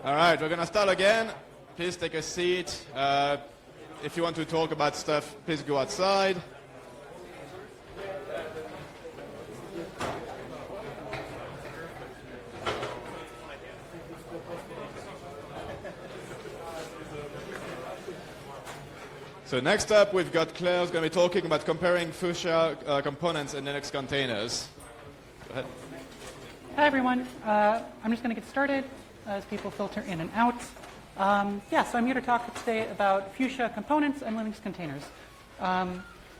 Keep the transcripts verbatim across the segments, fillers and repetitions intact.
All right, we're going to start again. Please take a seat. Uh, if you want to talk about stuff, please go outside. So next up, we've got Claire who's going to be talking about comparing Fuchsia uh, components and Linux containers. Go ahead. Hi, everyone. Uh, I'm just going to get started as people filter in and out. Um, yeah, so I'm here to talk today about Fuchsia components and Linux containers. Um,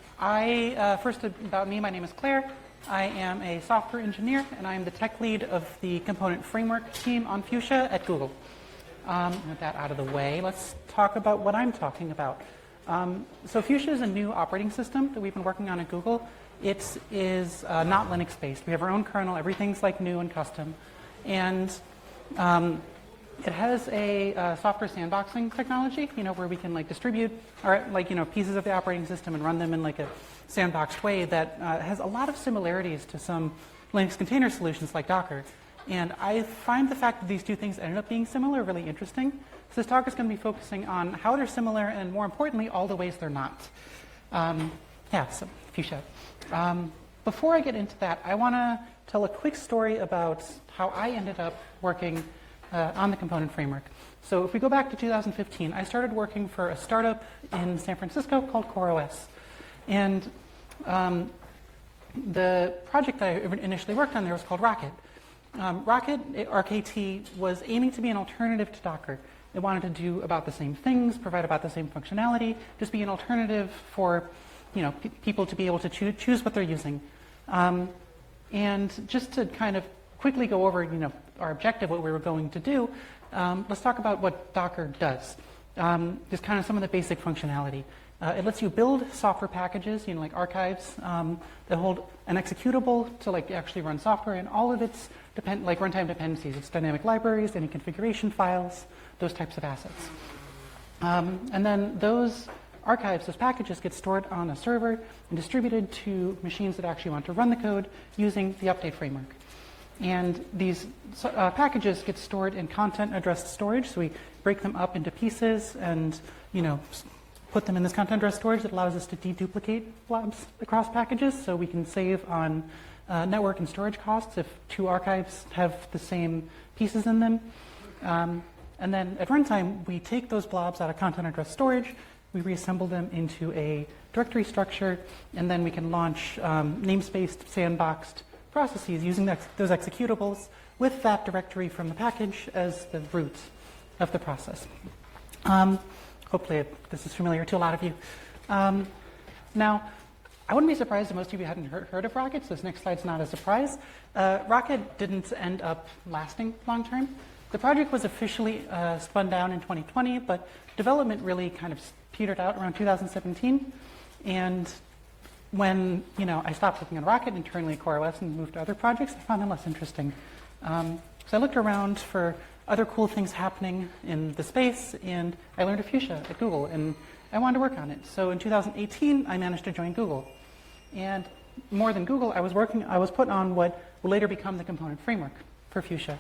I, uh, first about me, my name is Claire. I am a software engineer, and I am the tech lead of the component framework team on Fuchsia at Google. Um, with that out of the way, let's talk about what I'm talking about. Um, so Fuchsia is a new operating system that we've been working on at Google. It is uh, not Linux-based. We have our own kernel. Everything's like new and custom. And um, it has a uh, software sandboxing technology, you know, where we can like distribute or like, you know, pieces of the operating system and run them in like a sandboxed way that uh, has a lot of similarities to some Linux container solutions like Docker. And I find the fact that these two things ended up being similar really interesting. So this talk is going to be focusing on how they're similar and, more importantly, all the ways they're not. Um, yeah, so Fuchsia. Um, before I get into that, I want to tell a quick story about how I ended up working uh, on the component framework. So if we go back to two thousand fifteen, I started working for a startup in San Francisco called CoreOS. And um, the project that I initially worked on there was called Rocket. Um, Rocket, R K T, was aiming to be an alternative to Docker. It wanted to do about the same things, provide about the same functionality, just be an alternative for you know, p people to be able to choo choose what they're using. Um, and just to kind of quickly go over you know, our objective, what we were going to do, um, let's talk about what Docker does. Um, just kind of some of the basic functionality. Uh, it lets you build software packages, you know, like archives um, that hold an executable to like actually run software, and all of its depend like runtime dependencies. It's dynamic libraries, any configuration files, those types of assets. Um, and then those archives, those packages, get stored on a server and distributed to machines that actually want to run the code using the update framework. And these uh, packages get stored in content addressed storage, so we break them up into pieces and you know. put them in this content address storage that allows us to deduplicate blobs across packages, so we can save on uh, network and storage costs if two archives have the same pieces in them. Um, and then at runtime, we take those blobs out of content address storage, we reassemble them into a directory structure, and then we can launch um, namespaced, sandboxed processes using ex those executables with that directory from the package as the root of the process. Um, Hopefully it, this is familiar to a lot of you. Um, now, I wouldn't be surprised if most of you hadn't heard, heard of Rocket, so this next slide's not a surprise. Uh, Rocket didn't end up lasting long term. The project was officially uh, spun down in twenty twenty, but development really kind of petered out around two thousand seventeen. And when you know I stopped working on Rocket internally at CoreOS and moved to other projects, I found them less interesting. Um, so I looked around for other cool things happening in the space, and I learned of Fuchsia at Google, and I wanted to work on it. So in two thousand eighteen, I managed to join Google. And more than Google, I was working, I was put on what will later become the component framework for Fuchsia.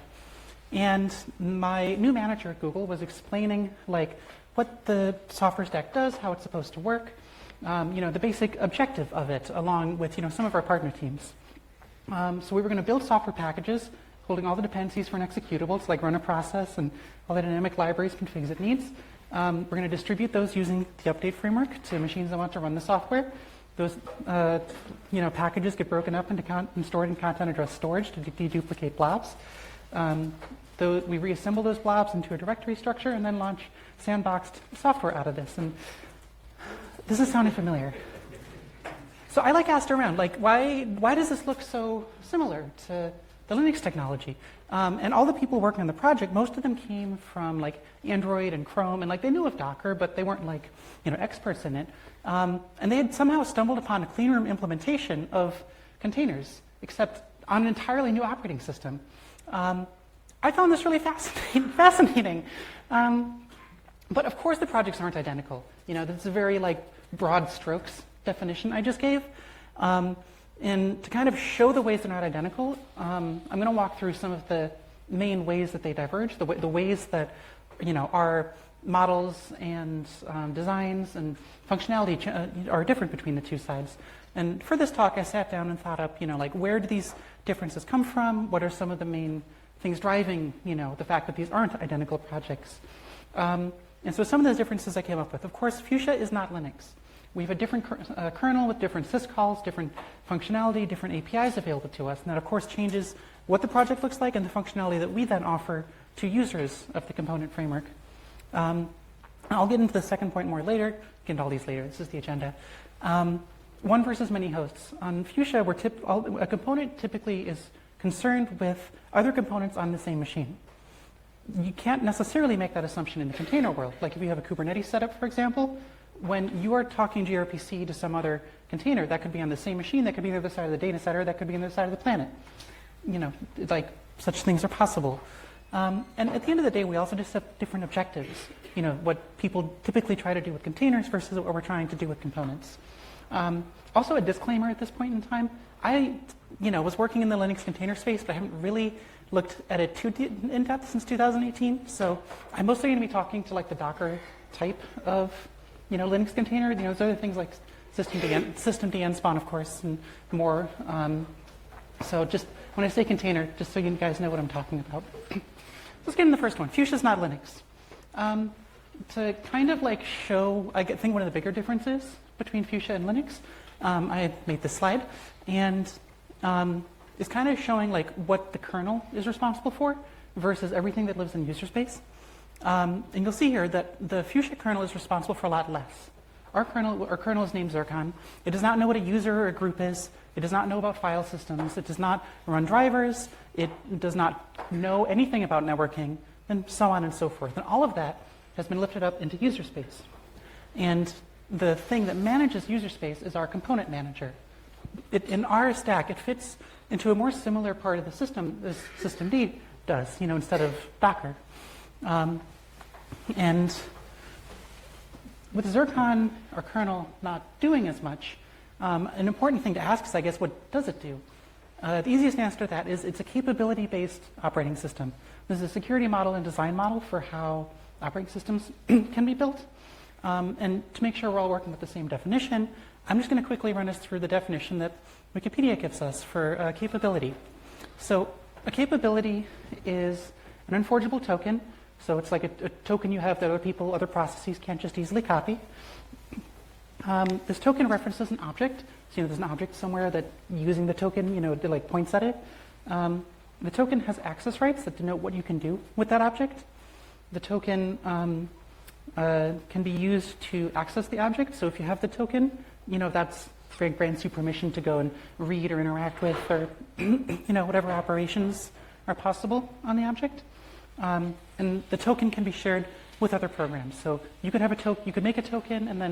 And my new manager at Google was explaining like what the software stack does, how it's supposed to work, um, you know, the basic objective of it, along with you know some of our partner teams. Um, so we were going to build software packages holding all the dependencies for an executable to like run a process and all the dynamic libraries, configs it needs. Um, we're going to distribute those using the update framework to machines that want to run the software. Those uh, you know, packages get broken up into con and stored in content address storage to deduplicate blobs. Um, though we reassemble those blobs into a directory structure and then launch sandboxed software out of this. And this is sounding familiar. So I like asked around, like, why, why does this look so similar to the Linux technology? Um, and all the people working on the project, most of them came from like Android and Chrome, and like they knew of Docker, but they weren't like you know experts in it. Um, and they had somehow stumbled upon a clean room implementation of containers, except on an entirely new operating system. Um, I found this really fascinating. fascinating. Um, but of course, the projects aren't identical. You know, this is a very like broad strokes definition I just gave. Um, And to kind of show the ways they're not identical, um, I'm going to walk through some of the main ways that they diverge, the, w the ways that you know our models and um, designs and functionality ch uh, are different between the two sides. And for this talk, I sat down and thought up, you know, like where do these differences come from? What are some of the main things driving, you know, the fact that these aren't identical projects? Um, and so some of those differences I came up with. Of course, Fuchsia is not Linux. We have a different uh, kernel with different syscalls, different functionality, different A P Is available to us. And that, of course, changes what the project looks like and the functionality that we then offer to users of the component framework. Um, I'll get into the second point more later. Get into all these later. This is the agenda. Um, one versus many hosts. On Fuchsia, we're tip all, a component typically is concerned with other components on the same machine. You can't necessarily make that assumption in the container world. Like if you have a Kubernetes setup, for example, when you are talking gRPC to some other container, that could be on the same machine, that could be on the other side of the data center, that could be on the other side of the planet. You know, like such things are possible. Um, and at the end of the day, we also just have different objectives. You know, what people typically try to do with containers versus what we're trying to do with components. Um, also, a disclaimer at this point in time. I, you know, was working in the Linux container space, but I haven't really looked at it too in depth since two thousand eighteen. So I'm mostly going to be talking to like the Docker type of, you know, Linux container. You know, there's other things like systemd, systemd spawn, of course, and more. Um, so just when I say container, just so you guys know what I'm talking about. Let's get into the first one. Fuchsia is not Linux. Um, to kind of like show, I think one of the bigger differences between Fuchsia and Linux, um, I made this slide, and um, is kind of showing like what the kernel is responsible for versus everything that lives in user space. Um, and you'll see here that the Fuchsia kernel is responsible for a lot less. Our kernel, our kernel is named Zircon. It does not know what a user or a group is. It does not know about file systems. It does not run drivers. It does not know anything about networking, and so on and so forth. And all of that has been lifted up into user space. And the thing that manages user space is our component manager. It, in our stack, it fits into a more similar part of the system as systemd does, you know, instead of Docker. Um, and with Zircon, our kernel, not doing as much, um, an important thing to ask is, I guess, what does it do? Uh, the easiest answer to that is it's a capability-based operating system. This is a security model and design model for how operating systems can be built. Um, and to make sure we're all working with the same definition, I'm just going to quickly run us through the definition that Wikipedia gives us for uh, capability. So a capability is an unforgeable token. So it's like a, a token you have that other people, other processes can't just easily copy. Um, this token references an object. So, you know, there's an object somewhere that using the token, you know, it, like points at it. Um, the token has access rights that denote what you can do with that object. The token um, uh, can be used to access the object. So if you have the token, you know, that's grants you permission to go and read or interact with, or you know, whatever operations are possible on the object. Um, and the token can be shared with other programs. So you could have a token, you could make a token and then